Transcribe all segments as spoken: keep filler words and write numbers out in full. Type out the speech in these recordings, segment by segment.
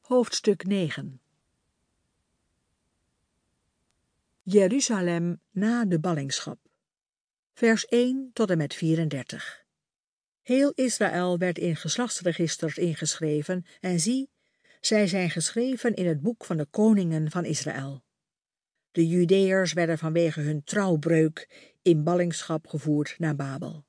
Hoofdstuk negen. Jeruzalem na de ballingschap. Vers één tot en met vierendertig. Heel Israël werd in geslachtsregisters ingeschreven en zie, zij zijn geschreven in het boek van de koningen van Israël. De Judeërs werden vanwege hun trouwbreuk in ballingschap gevoerd naar Babel.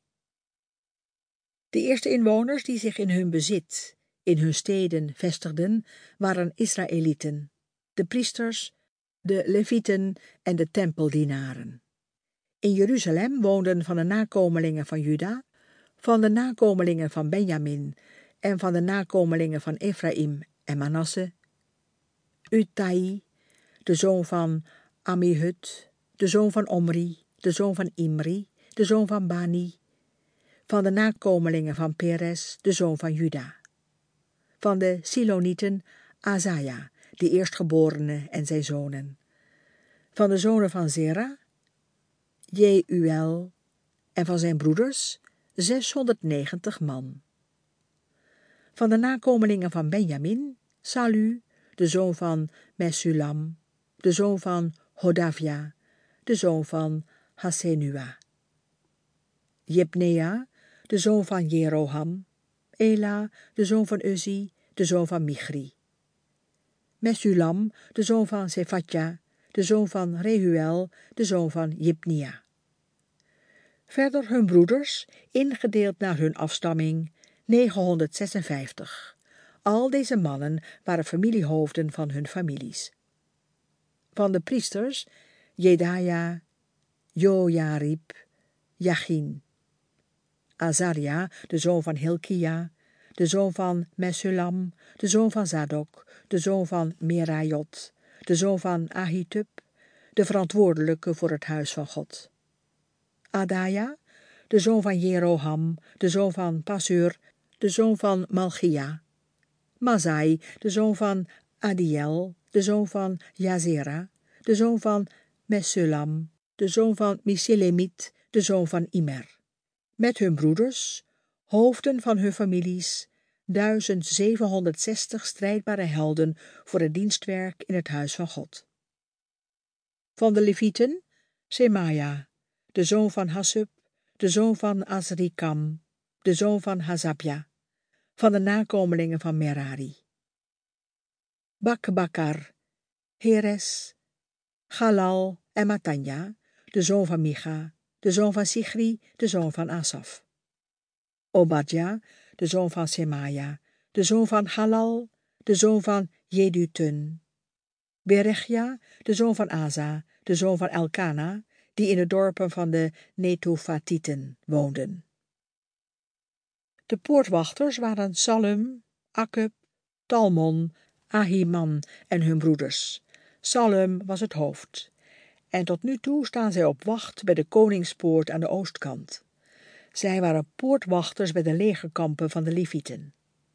De eerste inwoners die zich in hun bezit, in hun steden vestigden, waren Israëlieten, de priesters, de levieten en de tempeldienaren. In Jeruzalem woonden van de nakomelingen van Juda, van de nakomelingen van Benjamin en van de nakomelingen van Efraïm en Manasse, Uttai, de zoon van Ammihud, de zoon van Omri, de zoon van Imri, de zoon van Bani, van de nakomelingen van Perez, de zoon van Juda. Van de Silonieten Azaja, de eerstgeborene en zijn zonen. Van de zonen van Zera, Jeuel en van zijn broeders zeshonderdnegentig man. Van de nakomelingen van Benjamin, Salu, de zoon van Mesulam, de zoon van Hodavia, de zoon van Hasenua. Jebnea, de zoon van Jeroham, Ela, de zoon van Uzzi, de zoon van Michri. Mesulam, de zoon van Sefatja, de zoon van Rehuel, de zoon van Jibnia. Verder hun broeders, ingedeeld naar hun afstamming, negenhonderdzesenvijftig. Al deze mannen waren familiehoofden van hun families. Van de priesters, Jedaja, Jojarib, Jachin. Azaria, de zoon van Hilkia, de zoon van Mesulam, de zoon van Zadok, de zoon van Merajot, de zoon van Ahitub, de verantwoordelijke voor het huis van God. Adaja, de zoon van Jeroham, de zoon van Pasur, de zoon van Malchia. Mazai, de zoon van Adiel, de zoon van Jazera, de zoon van Mesulam, de zoon van Misilemit, de zoon van Immer. Met hun broeders, hoofden van hun families, duizend zevenhonderdzestig strijdbare helden voor het dienstwerk in het huis van God. Van de Levieten, Semaja, de zoon van Hassub, de zoon van Azrikam, de zoon van Hazabja, van de nakomelingen van Merari. Bakbakar, Heres, Galal en Matanja, de zoon van Micha, de zoon van Sigri, de zoon van Asaf. Obadja, de zoon van Semaja, de zoon van Halal, de zoon van Jedutun. Berechja, de zoon van Asa, de zoon van Elkana, die in de dorpen van de Netofatieten woonden. De poortwachters waren Salum, Akkub, Talmon, Ahiman en hun broeders. Salum was het hoofd. En tot nu toe staan zij op wacht bij de koningspoort aan de oostkant. Zij waren poortwachters bij de legerkampen van de Levieten.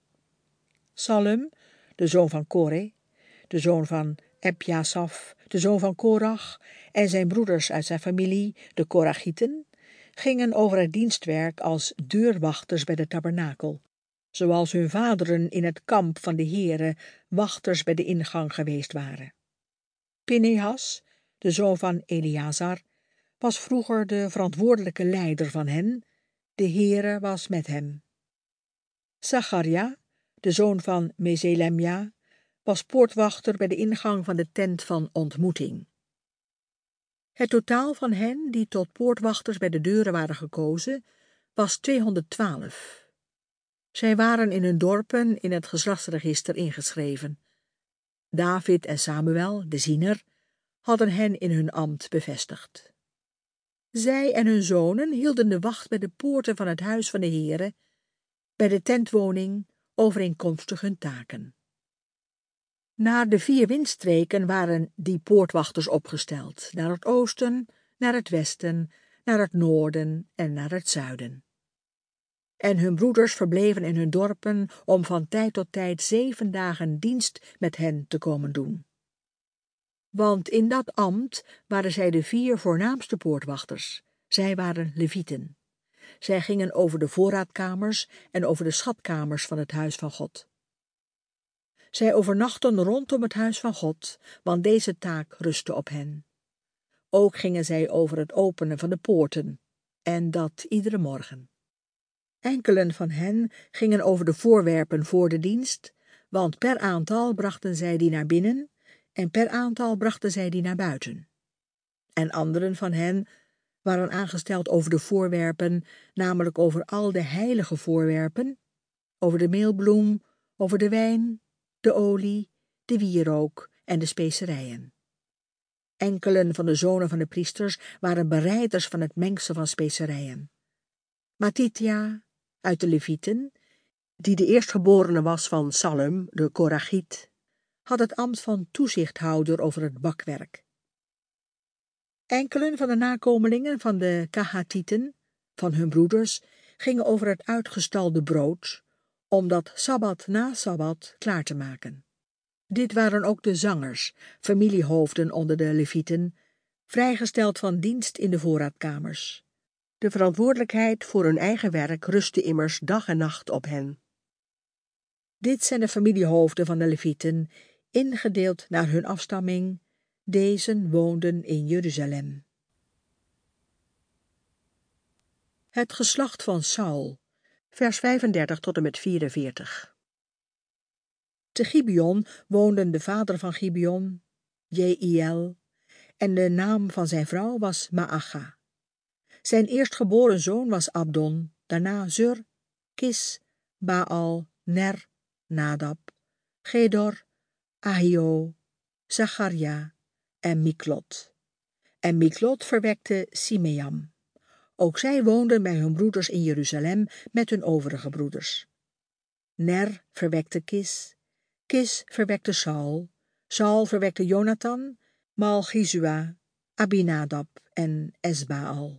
Salum, de zoon van Kore, de zoon van Ebjasaf, de zoon van Korach en zijn broeders uit zijn familie, de Korachieten, gingen over het dienstwerk als deurwachters bij de tabernakel, zoals hun vaderen in het kamp van de Here wachters bij de ingang geweest waren. Pinehas, de zoon van Eleazar, was vroeger de verantwoordelijke leider van hen, de Heere was met hem. Zacharia, de zoon van Meselemja, was poortwachter bij de ingang van de tent van ontmoeting. Het totaal van hen die tot poortwachters bij de deuren waren gekozen, was tweehonderdtwaalf. Zij waren in hun dorpen in het geslachtsregister ingeschreven. David en Samuel, de ziener, hadden hen in hun ambt bevestigd. Zij en hun zonen hielden de wacht bij de poorten van het huis van de Heere, bij de tentwoning, overeenkomstig hun taken. Naar de vier windstreken waren die poortwachters opgesteld, naar het oosten, naar het westen, naar het noorden en naar het zuiden. En hun broeders verbleven in hun dorpen om van tijd tot tijd zeven dagen dienst met hen te komen doen. Want in dat ambt waren zij de vier voornaamste poortwachters. Zij waren Levieten. Zij gingen over de voorraadkamers en over de schatkamers van het huis van God. Zij overnachten rondom het huis van God, want deze taak rustte op hen. Ook gingen zij over het openen van de poorten, en dat iedere morgen. Enkelen van hen gingen over de voorwerpen voor de dienst, want per aantal brachten zij die naar binnen, en per aantal brachten zij die naar buiten. En anderen van hen waren aangesteld over de voorwerpen, namelijk over al de heilige voorwerpen, over de meelbloem, over de wijn, de olie, de wierook en de specerijen. Enkelen van de zonen van de priesters waren bereiders van het mengsel van specerijen. Matithia uit de Levieten, die de eerstgeborene was van Salum, de Korachiet, had het ambt van toezichthouder over het bakwerk. Enkelen van de nakomelingen van de Kahatieten, van hun broeders, gingen over het uitgestalde brood, om dat sabbat na sabbat klaar te maken. Dit waren ook de zangers, familiehoofden onder de Levieten, vrijgesteld van dienst in de voorraadkamers. De verantwoordelijkheid voor hun eigen werk rustte immers dag en nacht op hen. Dit zijn de familiehoofden van de Levieten, ingedeeld naar hun afstamming. Dezen woonden in Jeruzalem. Het geslacht van Saul, vers vijfendertig tot en met vierenveertig. Te Gibeon woonden de vader van Gibeon, Jeiel, en de naam van zijn vrouw was Maacha. Zijn eerstgeboren zoon was Abdon, daarna Zur, Kis, Baal, Ner, Nadab, Gedor, Ahio, Zacharia en Miklot. En Miklot verwekte Simeam. Ook zij woonden bij hun broeders in Jeruzalem met hun overige broeders. Ner verwekte Kis, Kis verwekte Saul, Saul verwekte Jonathan, Malchizua, Abinadab en Esbaal.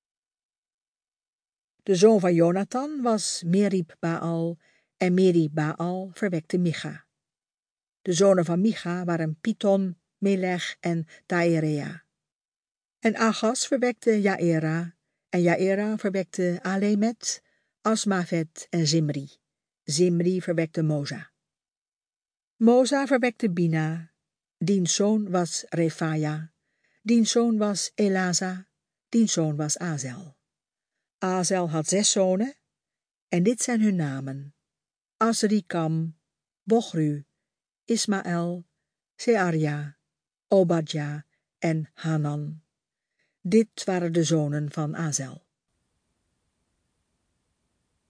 De zoon van Jonathan was Merib-Baal en Merib-Baal verwekte Micha. De zonen van Micha waren Piton, Melech en Taerea. En Agas verwekte Jaera, en Jaera verwekte Alemet, Asmavet en Zimri. Zimri verwekte Moza. Moza verwekte Bina, diens zoon was Refaja, diens zoon was Elaza, diens zoon was Azel. Azel had zes zonen, en dit zijn hun namen: Azrikam, Bochru, Ismaël, Searia, Obadja en Hanan. Dit waren de zonen van Azel.